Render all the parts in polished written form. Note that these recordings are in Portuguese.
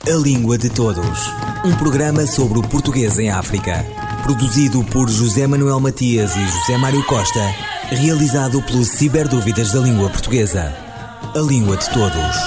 A Língua de Todos. Um programa sobre o português em África. Produzido por José Manuel Matias e José Mário Costa. Realizado pelos Ciberdúvidas da Língua Portuguesa. A Língua de Todos.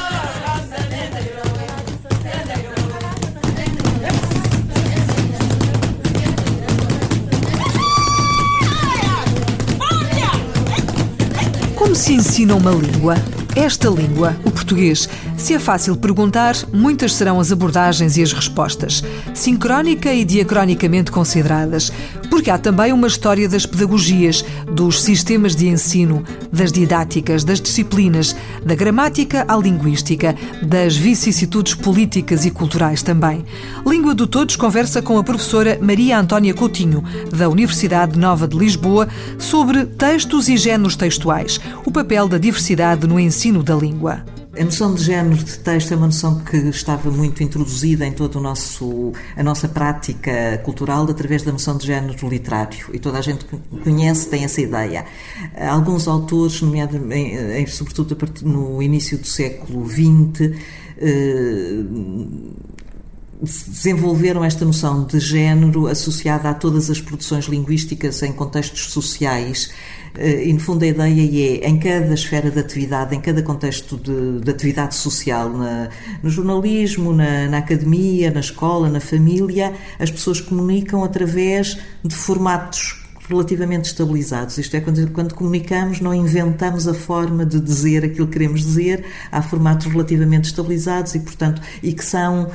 Como se ensina uma língua? Esta língua, o português. Se é fácil perguntar, muitas serão as abordagens e as respostas, sincrónica e diacronicamente consideradas, porque há também uma história das pedagogias, dos sistemas de ensino, das didáticas, das disciplinas, da gramática à linguística, das vicissitudes políticas e culturais também. Língua de Todos conversa com a professora Maria Antónia Coutinho, da Universidade Nova de Lisboa, sobre textos e géneros textuais, o papel da diversidade no ensino da língua. A noção de género de texto é uma noção que estava muito introduzida em toda a nossa prática cultural através da noção de género literário, e toda a gente conhece, tem essa ideia. Alguns autores, sobretudo no início do século XX, desenvolveram esta noção de género associada a todas as produções linguísticas em contextos sociais. E, no fundo, a ideia é, em cada esfera de atividade, em cada contexto de atividade social, no jornalismo, na academia, na escola, na família, as pessoas comunicam através de formatos relativamente estabilizados. Isto é, quando comunicamos, não inventamos a forma de dizer aquilo que queremos dizer. Há formatos relativamente estabilizados e, portanto, que são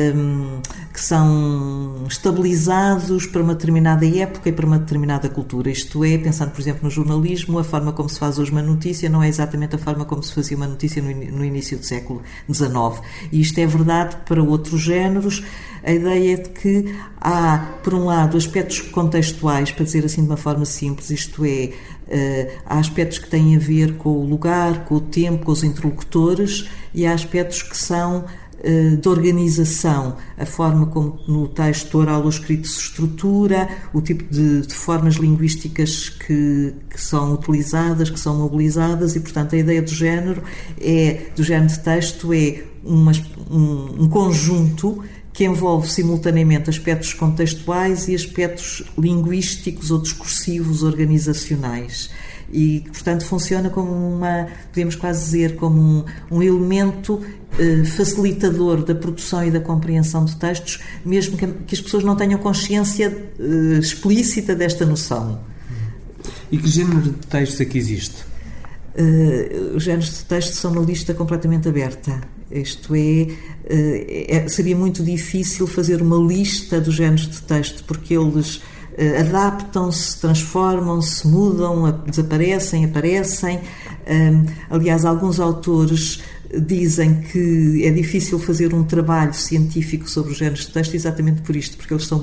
estabilizados para uma determinada época e para uma determinada cultura. Isto é, pensando, por exemplo, no jornalismo, a forma como se faz hoje uma notícia não é exatamente a forma como se fazia uma notícia no início do século XIX. E isto é verdade para outros géneros. A ideia é de que há, por um lado, aspectos contextuais, para dizer assim de uma forma simples, isto é, há aspectos que têm a ver com o lugar, com o tempo, com os interlocutores, e há aspectos que são de organização, a forma como no texto oral ou escrito se estrutura, o tipo de formas linguísticas que são utilizadas, que são mobilizadas, e, portanto, a ideia do género de texto é um conjunto que envolve simultaneamente aspectos contextuais e aspectos linguísticos ou discursivos organizacionais. E, portanto, funciona como podemos quase dizer, como um elemento facilitador da produção e da compreensão de textos, mesmo que as pessoas não tenham consciência explícita desta noção. E que género de textos é que existe? Os géneros de texto são uma lista completamente aberta. Isto seria muito difícil fazer uma lista dos géneros de texto, porque eles adaptam-se, transformam-se, mudam, desaparecem, aparecem. Aliás, alguns autores dizem que é difícil fazer um trabalho científico sobre os géneros de texto exatamente por isto, porque eles são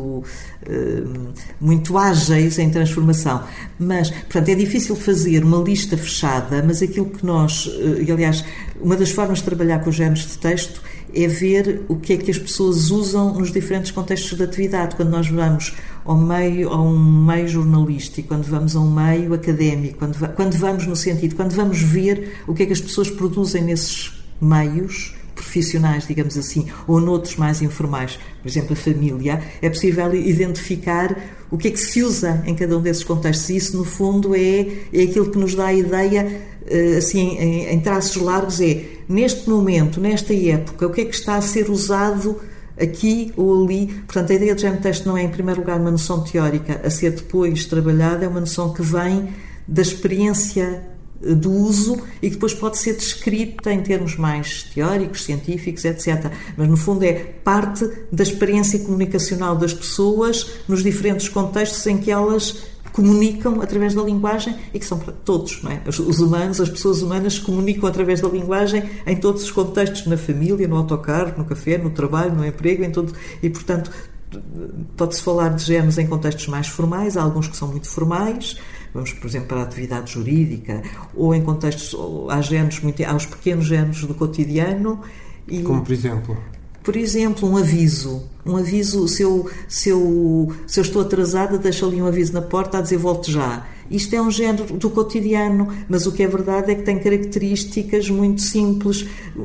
muito ágeis em transformação. Mas, portanto, é difícil fazer uma lista fechada, mas aquilo que aliás, uma das formas de trabalhar com os géneros de texto é ver o que é que as pessoas usam nos diferentes contextos de atividade. Quando nós vamos a um meio jornalístico, quando vamos a um meio académico, quando vamos ver o que é que as pessoas produzem nesses meios profissionais, digamos assim, ou noutros mais informais, por exemplo, a família, é possível identificar o que é que se usa em cada um desses contextos. E isso, no fundo, é aquilo que nos dá a ideia, assim, em traços largos, neste momento, nesta época, o que é que está a ser usado aqui ou ali. Portanto, a ideia de género de texto não é, em primeiro lugar, uma noção teórica a ser depois trabalhada, é uma noção que vem da experiência do uso e que depois pode ser descrita em termos mais teóricos, científicos, etc. Mas, no fundo, é parte da experiência comunicacional das pessoas nos diferentes contextos em que elas comunicam através da linguagem, e que são para todos, não é? Os humanos, as pessoas humanas comunicam através da linguagem em todos os contextos, na família, no autocarro, no café, no trabalho, no emprego, em todo, e, portanto, pode-se falar de géneros em contextos mais formais, há alguns que são muito formais, vamos, por exemplo, para a atividade jurídica, ou em contextos, há os pequenos géneros do cotidiano. Como, por exemplo? Por exemplo, um aviso, se eu estou atrasada, deixo ali um aviso na porta a dizer volte já. isto é um género do cotidiano, mas o que é verdade é que tem características muito simples.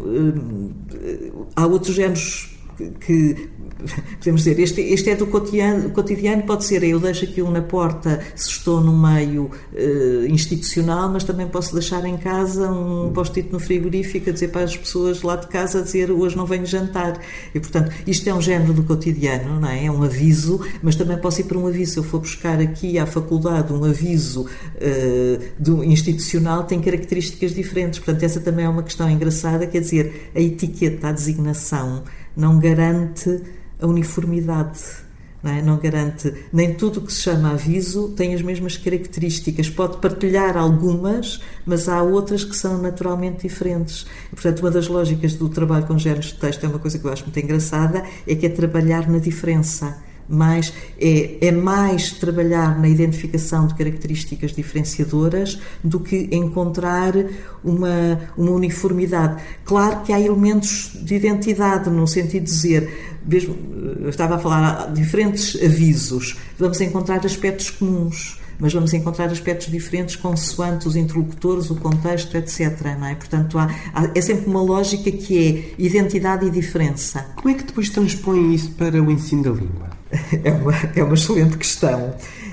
Há outros géneros que podemos dizer, este é do cotidiano, pode ser, eu deixo aquilo na porta se estou no meio institucional, mas também posso deixar em casa um post-it no frigorífico a dizer para as pessoas lá de casa, a dizer hoje não venho jantar, e portanto isto é um género do cotidiano, não é? É um aviso, mas também posso ir para um aviso. Se eu for buscar aqui à faculdade um aviso do institucional, tem características diferentes, portanto essa também é uma questão engraçada, quer dizer, a etiqueta, a designação não garante a uniformidade, não é? Não garante, nem tudo o que se chama aviso tem as mesmas características, pode partilhar algumas, mas há outras que são naturalmente diferentes. E, portanto, uma das lógicas do trabalho com géneros de texto é uma coisa que eu acho muito engraçada, é que é trabalhar na diferença. Mas é mais trabalhar na identificação de características diferenciadoras do que encontrar uma uniformidade. Claro que há elementos de identidade, no sentido de dizer, mesmo, eu estava a falar de diferentes avisos, vamos encontrar aspectos comuns, mas vamos encontrar aspectos diferentes consoante os interlocutores, o contexto, etc. Não é? Portanto, é sempre uma lógica que é identidade e diferença. Como é que depois transpõe isso para o ensino da língua? É uma excelente questão.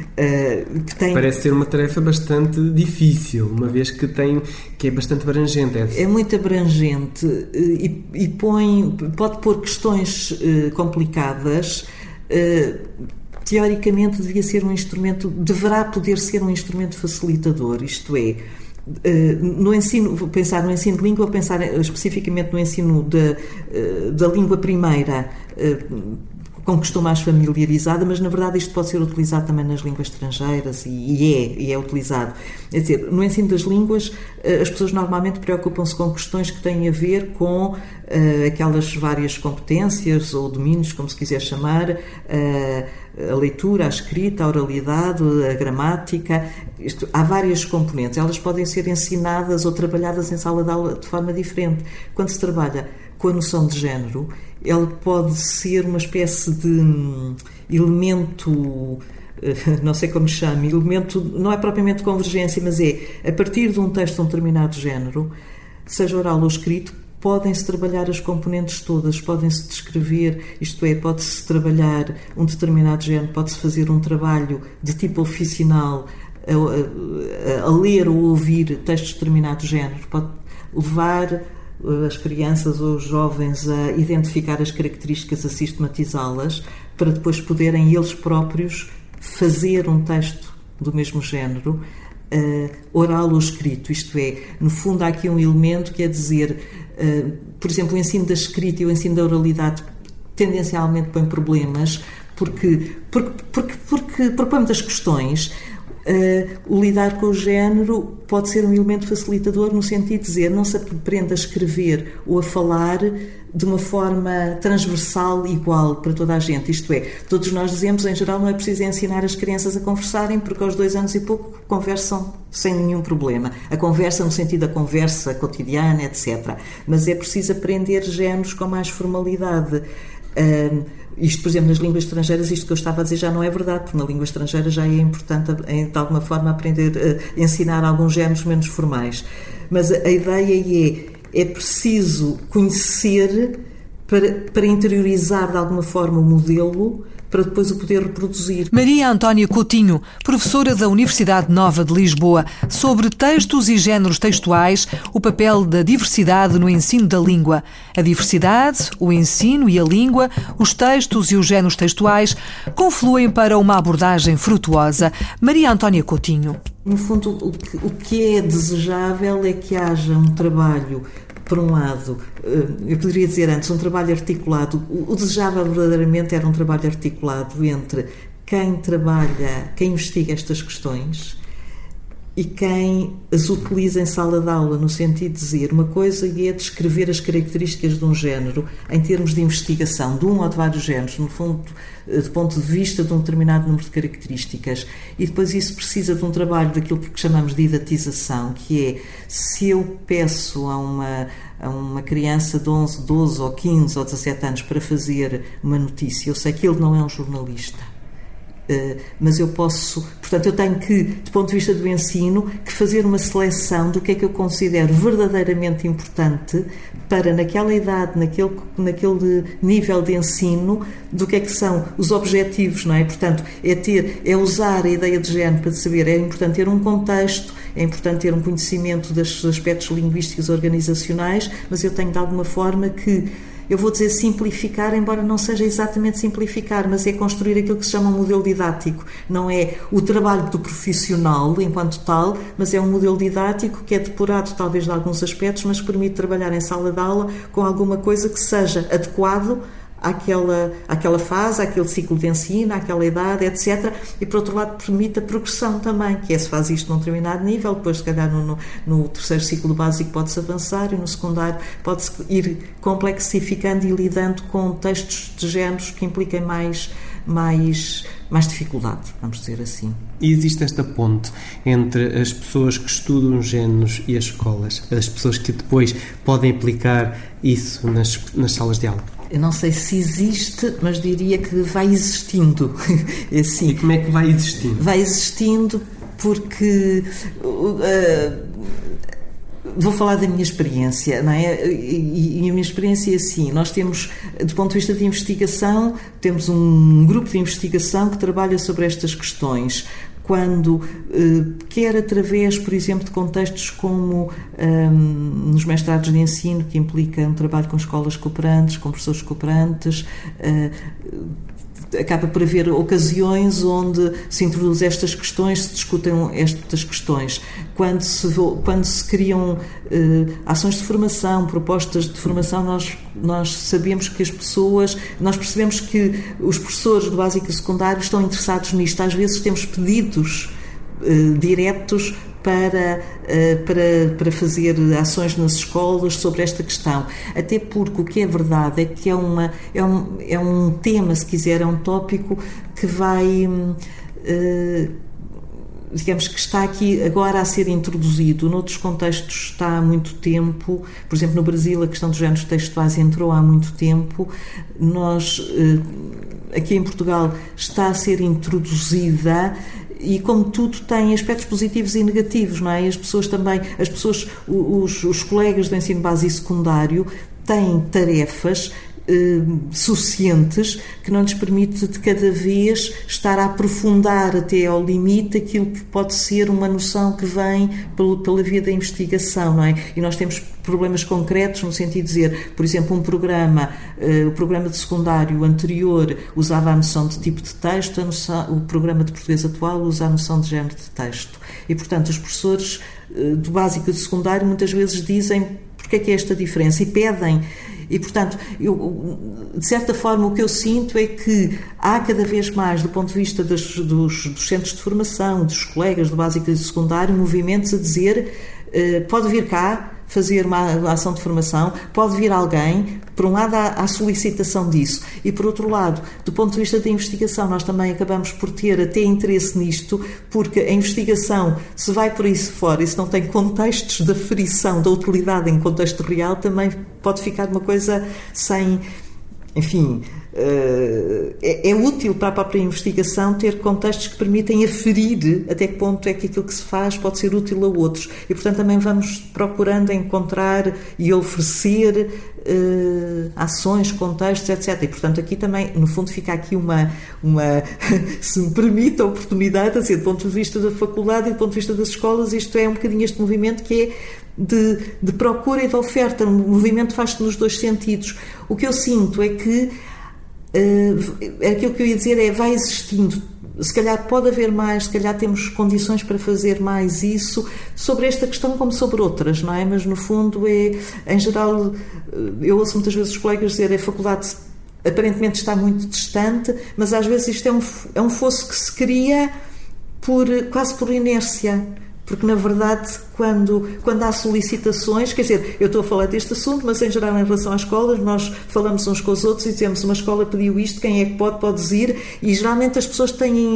Parece ser uma tarefa bastante difícil, uma vez que é bastante abrangente. É muito abrangente e pode pôr questões complicadas. Teoricamente deverá poder ser um instrumento facilitador, isto é, no ensino, vou pensar no ensino de língua, vou pensar especificamente no ensino da língua primeira, com que estou mais familiarizada, mas na verdade isto pode ser utilizado também nas línguas estrangeiras e é utilizado. É dizer, no ensino das línguas as pessoas normalmente preocupam-se com questões que têm a ver com aquelas várias competências ou domínios, como se quiser chamar, a leitura, a escrita, a oralidade, a gramática. Há várias componentes, elas podem ser ensinadas ou trabalhadas em sala de aula de forma diferente. Quando se trabalha com a noção de género, ele pode ser uma espécie de elemento, não sei como chame, elemento, não é propriamente convergência, mas é, a partir de um texto de um determinado género, seja oral ou escrito, podem-se trabalhar as componentes todas, podem-se descrever, isto é, pode-se trabalhar um determinado género, pode-se fazer um trabalho de tipo oficinal, a ler ou ouvir textos de determinado género, pode levar as crianças ou os jovens a identificar as características, a sistematizá-las, para depois poderem eles próprios fazer um texto do mesmo género, oral ou escrito. Isto é, no fundo há aqui um elemento que é dizer, por exemplo, o ensino da escrita e o ensino da oralidade tendencialmente põem problemas porque propõe muitas questões. O lidar com o género pode ser um elemento facilitador no sentido de dizer, não se aprende a escrever ou a falar de uma forma transversal igual para toda a gente, isto é, todos nós dizemos, em geral, não é preciso ensinar as crianças a conversarem, porque aos 2 anos e pouco conversam sem nenhum problema, a conversa no sentido da conversa cotidiana, etc. Mas é preciso aprender géneros com mais formalidade. Isto, por exemplo, nas línguas estrangeiras, isto que eu estava a dizer já não é verdade, porque na língua estrangeira já é importante, de alguma forma, aprender a ensinar alguns géneros menos formais. Mas a ideia é preciso conhecer para interiorizar de alguma forma o modelo, para depois o poder reproduzir. Maria Antónia Coutinho, professora da Universidade Nova de Lisboa, sobre textos e géneros textuais, o papel da diversidade no ensino da língua. A diversidade, o ensino e a língua, os textos e os géneros textuais confluem para uma abordagem frutuosa. Maria Antónia Coutinho. No fundo, o que é desejável é que haja um trabalho, por um lado, eu poderia dizer antes, um trabalho articulado. O desejável verdadeiramente era um trabalho articulado entre quem trabalha, quem investiga estas questões e quem as utiliza em sala de aula, no sentido de dizer, uma coisa é descrever as características de um género em termos de investigação, de um ou de vários géneros, no fundo, do ponto de vista de um determinado número de características, e depois isso precisa de um trabalho daquilo que chamamos de didatização, que é, se eu peço a uma criança de 11, 12 ou 15 ou 17 anos para fazer uma notícia, eu sei que ele não é um jornalista, mas eu posso, portanto, eu tenho que, do ponto de vista do ensino, que fazer uma seleção do que é que eu considero verdadeiramente importante para, naquela idade, naquele nível de ensino, do que é que são os objetivos, não é? Portanto, é usar a ideia de género para saber, é importante ter um contexto, é importante ter um conhecimento dos aspectos linguísticos organizacionais, mas eu tenho de alguma forma que, eu vou dizer simplificar, embora não seja exatamente simplificar, mas é construir aquilo que se chama um modelo didático. Não é o trabalho do profissional enquanto tal, mas é um modelo didático que é depurado talvez de alguns aspectos, mas permite trabalhar em sala de aula com alguma coisa que seja adequado àquela fase, àquele ciclo de ensino, àquela idade, etc. E, por outro lado, permite a progressão também, que se faz isto num determinado nível, depois, se calhar, no terceiro ciclo básico pode-se avançar e no secundário pode-se ir complexificando e lidando com textos de géneros que impliquem mais dificuldade, vamos dizer assim. E existe esta ponte entre as pessoas que estudam géneros e as escolas, as pessoas que depois podem aplicar isso nas salas de aula? Eu não sei se existe, mas diria que vai existindo. Assim, e como é que vai existindo? Vai existindo porque... vou falar da minha experiência, não é? E a minha experiência é assim, nós temos, do ponto de vista de investigação, temos um grupo de investigação que trabalha sobre estas questões, quando, quer através, por exemplo, de contextos como nos mestrados de ensino, que implica um trabalho com escolas cooperantes, com professores cooperantes, acaba por haver ocasiões onde se introduzem estas questões, se discutem estas questões. Quando se criam ações de formação, propostas de formação, nós sabemos que nós percebemos que os professores do básico e secundário estão interessados nisto. Às vezes temos pedidos diretos para fazer ações nas escolas sobre esta questão. Até porque o que é verdade é que é um tema, se quiser, é um tópico que vai... digamos que está aqui agora a ser introduzido. Noutros contextos está há muito tempo. Por exemplo, no Brasil a questão dos géneros textuais entrou há muito tempo. Nós, aqui em Portugal, está a ser introduzida e, como tudo, tem aspectos positivos e negativos, não é? As pessoas, os colegas do ensino básico e secundário têm tarefas suficientes que não lhes permite de cada vez estar a aprofundar até ao limite aquilo que pode ser uma noção que vem pela via da investigação, não é? E nós temos problemas concretos no sentido de dizer, por exemplo, o programa de secundário anterior usava a noção de tipo de texto, o programa de português atual usa a noção de género de texto. E, portanto, os professores do básico e do secundário muitas vezes dizem porque é que é esta diferença e pedem. E, portanto, de certa forma, o que eu sinto é que há cada vez mais, do ponto de vista dos centros de formação, dos colegas do básico e do secundário, movimentos a dizer pode vir cá fazer uma ação de formação, pode vir alguém, por um lado há a solicitação disso e por outro lado, do ponto de vista da investigação, nós também acabamos por ter até interesse nisto, porque a investigação, se vai por aí fora e se não tem contextos de aferição da utilidade em contexto real, também pode ficar uma coisa sem, enfim... É útil para a própria investigação ter contextos que permitem aferir até que ponto é que aquilo que se faz pode ser útil a outros e, portanto, também vamos procurando encontrar e oferecer ações, contextos, etc. E, portanto, aqui também, no fundo, fica aqui uma se me permite a oportunidade, assim, do ponto de vista da faculdade e do ponto de vista das escolas, isto é um bocadinho este movimento que é de procura e de oferta. O movimento faz-se nos dois sentidos. O que eu sinto é que aquilo que eu ia dizer vai existindo, se calhar pode haver mais, se calhar temos condições para fazer mais isso sobre esta questão como sobre outras, não é? Mas no fundo em geral, eu ouço muitas vezes os colegas dizer a faculdade aparentemente está muito distante, mas às vezes isto é um fosso que se cria quase por inércia. Porque, na verdade, quando há solicitações, quer dizer, eu estou a falar deste assunto, mas em geral em relação às escolas, nós falamos uns com os outros e dizemos, uma escola pediu isto, quem é que pode ir, e geralmente as pessoas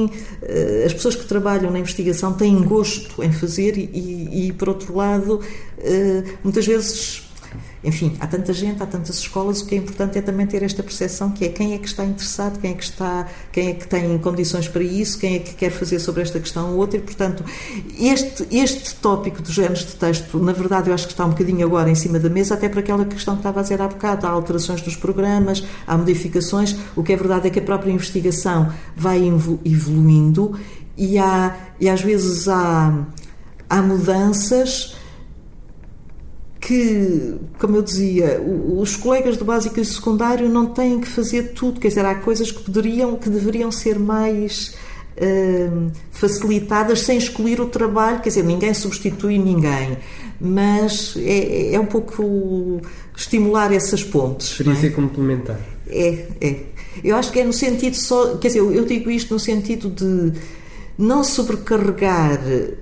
que trabalham na investigação têm gosto em fazer e por outro lado, muitas vezes enfim, há tanta gente, há tantas escolas, o que é importante é também ter esta percepção que é quem é que está interessado, quem é que tem condições para isso, quem é que quer fazer sobre esta questão ou outra, e portanto este tópico dos géneros de texto, na verdade eu acho que está um bocadinho agora em cima da mesa, até por aquela questão que estava a dizer há bocado, há alterações nos programas, há modificações, o que é verdade é que a própria investigação vai evoluindo e às vezes há mudanças que, como eu dizia, os colegas do básico e do secundário não têm que fazer tudo, quer dizer, há coisas que deveriam ser mais facilitadas sem excluir o trabalho, quer dizer, ninguém substitui ninguém, mas é um pouco estimular essas pontes. Poderia ser complementar. Eu acho que é no sentido só, quer dizer, eu digo isto no sentido de não sobrecarregar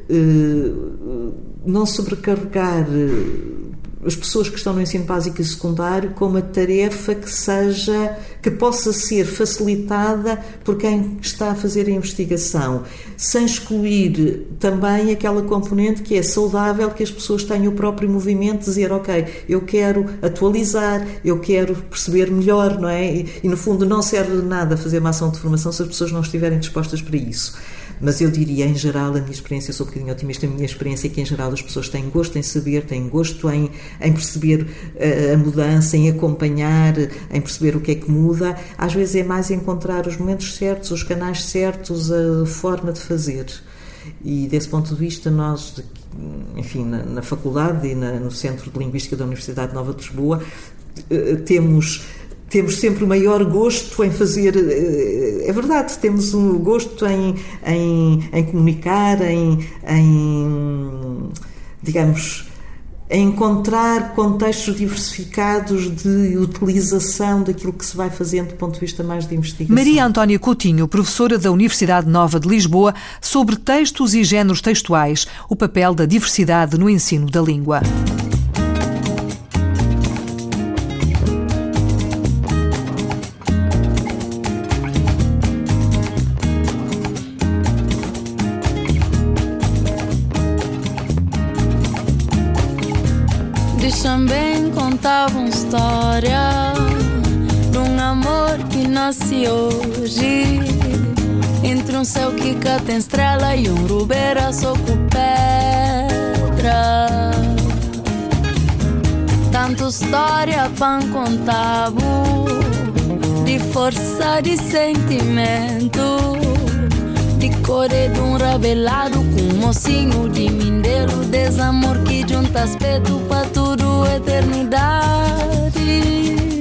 as pessoas que estão no ensino básico e secundário com uma tarefa que possa ser facilitada por quem está a fazer a investigação, sem excluir também aquela componente que é saudável, que as pessoas tenham o próprio movimento de dizer, ok, eu quero atualizar, eu quero perceber melhor, não é? E no fundo não serve de nada fazer uma ação de formação se as pessoas não estiverem dispostas para isso. Mas eu diria, em geral, a minha experiência, eu sou um bocadinho otimista, a minha experiência é que, em geral, as pessoas têm gosto em saber, têm gosto em perceber a mudança, em acompanhar, em perceber o que é que muda. Às vezes é mais encontrar os momentos certos, os canais certos, a forma de fazer. E, desse ponto de vista, nós, enfim, na faculdade e no Centro de Linguística da Universidade Nova de Lisboa, temos sempre o maior gosto em fazer, é verdade, temos um gosto em comunicar, digamos, em encontrar contextos diversificados de utilização daquilo que se vai fazendo do ponto de vista mais de investigação. Maria Antónia Coutinho, professora da Universidade Nova de Lisboa, sobre textos e géneros textuais, o papel da diversidade no ensino da língua. Também contava uma história de um amor que nasce hoje entre um céu que cá tem estrela e um rubeira só com pedra. Tanto história para contar de força de sentimento, de cor de um rabelado com um mocinho de mindeiro, desamor que junta aspecto para tudo eternidade.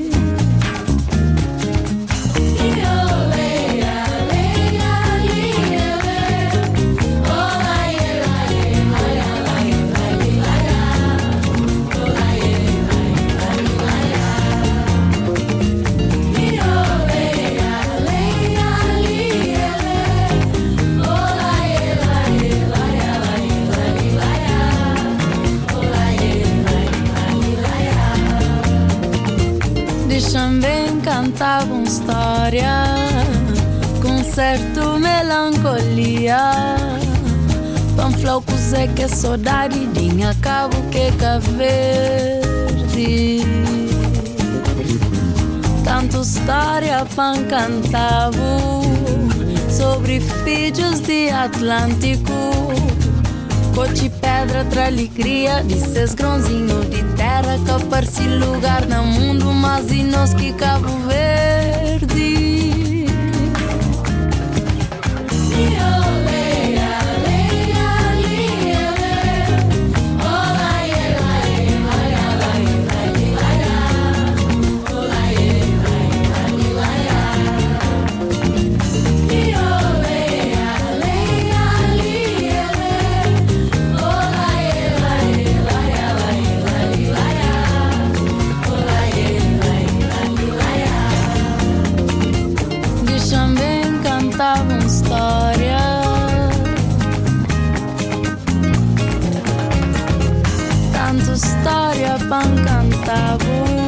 Também cantava uma história com certo melancolia, panflaucos é que saudade dinha cabo que verde. Tanto história pan cantava sobre filhos de Atlântico, coche pedra tra alegria de seus grãozinhos de terra que aparece lugar no mundo, mas e nós que Cabo Verde. História pan cantava,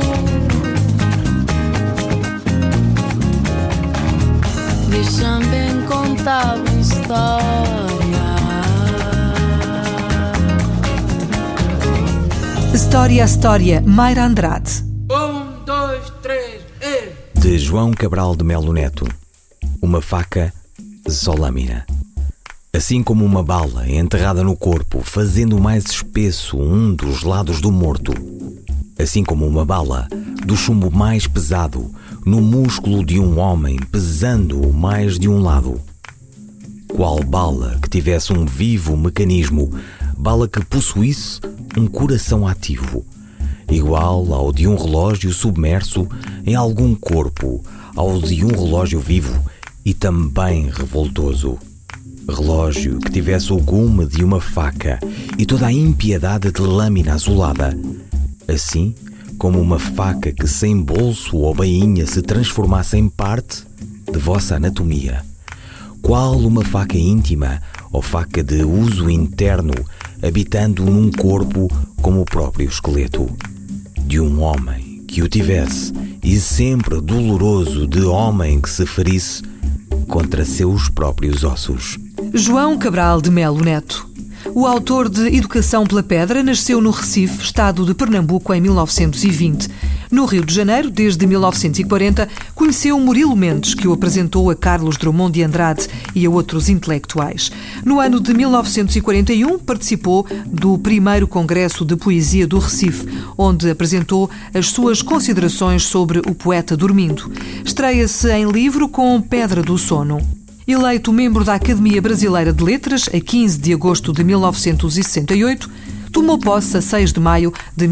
deixa-me contar uma história. História a História, Mayra Andrade. 1, 2, 3, De João Cabral de Melo Neto. Uma faca, só lâmina. Assim como uma bala enterrada no corpo, fazendo mais espesso um dos lados do morto. Assim como uma bala, do chumbo mais pesado, no músculo de um homem, pesando mais de um lado. Qual bala que tivesse um vivo mecanismo, bala que possuísse um coração ativo, igual ao de um relógio submerso em algum corpo, ao de um relógio vivo e também revoltoso. Relógio que tivesse o gume de uma faca e toda a impiedade de lâmina azulada. Assim como uma faca que sem bolso ou bainha se transformasse em parte de vossa anatomia. Qual uma faca íntima ou faca de uso interno, habitando num corpo como o próprio esqueleto de um homem que o tivesse, e sempre doloroso de homem que se ferisse contra seus próprios ossos. João Cabral de Melo Neto. O autor de Educação pela Pedra nasceu no Recife, estado de Pernambuco, em 1920. No Rio de Janeiro, desde 1940, conheceu Murilo Mendes, que o apresentou a Carlos Drummond de Andrade e a outros intelectuais. No ano de 1941, participou do primeiro Congresso de Poesia do Recife, onde apresentou as suas considerações sobre o poeta dormindo. Estreia-se em livro com Pedra do Sono. Eleito membro da Academia Brasileira de Letras a 15 de agosto de 1968, tomou posse a 6 de maio de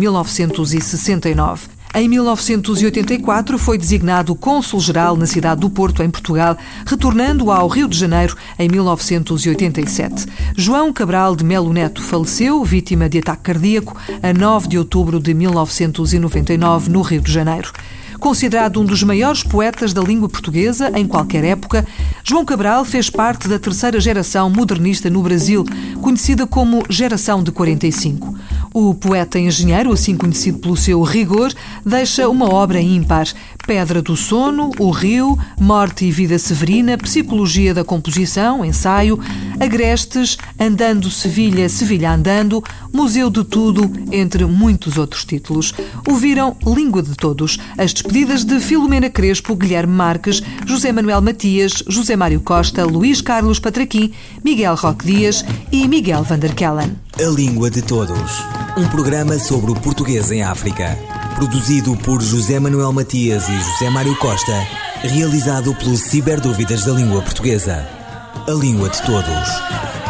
1969. Em 1984 foi designado cônsul-geral na cidade do Porto, em Portugal, retornando ao Rio de Janeiro em 1987. João Cabral de Melo Neto faleceu, vítima de ataque cardíaco, a 9 de outubro de 1999, no Rio de Janeiro. Considerado um dos maiores poetas da língua portuguesa em qualquer época, João Cabral fez parte da terceira geração modernista no Brasil, conhecida como Geração de 45. O poeta engenheiro, assim conhecido pelo seu rigor, deixa uma obra ímpar: Pedra do Sono, O Rio, Morte e Vida Severina, Psicologia da Composição, Ensaio, Agrestes, Andando Sevilha, Sevilha Andando, Museu de Tudo, entre muitos outros títulos. Ouviram Língua de Todos, as despedidas de Filomena Crespo, Guilherme Marques, José Manuel Matias, José Mário Costa, Luís Carlos Patraquim, Miguel Roque Dias e Miguel van der Kellen. A Língua de Todos, um programa sobre o português em África, produzido por José Manuel Matias e José Mário Costa, realizado pelo Ciberdúvidas da Língua Portuguesa. A Língua de Todos.